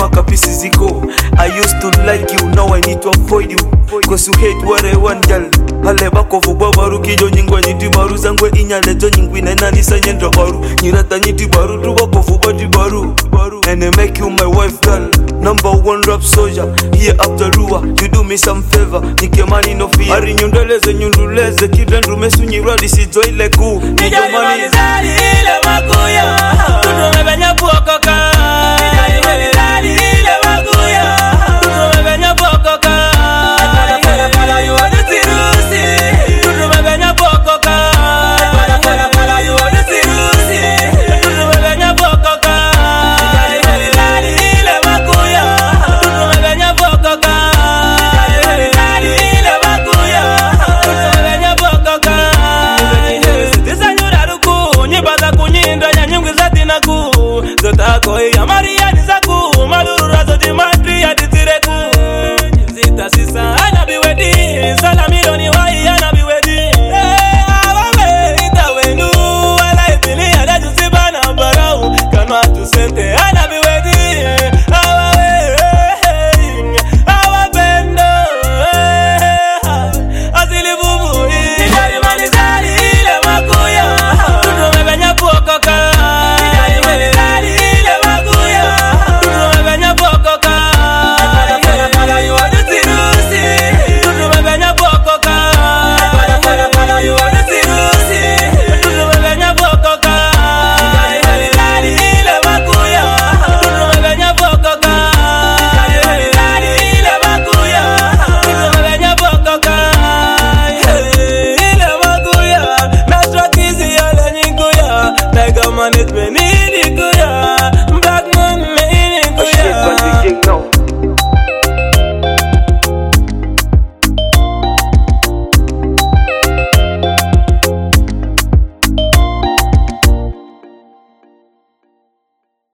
makapisi ziko. I used to like you, now I need to avoid you, cause you hate what I want, girl. Hale bako fuba baru kijo nyingwa nyiti baru zangwe inyale jo nyingwi na nisa nyendra baru nyirata nyiti baru tu bako fuba di baru. And I make you my wife, girl. Number one rap soldier, here after Rua. You do me some favor, nike mani no fear. Ari nyundeleze nyunduleze, kirendu mesu nyiradi sizo ile kuu. Nijali mani zari ile makuya, tutu mebenya puokoka.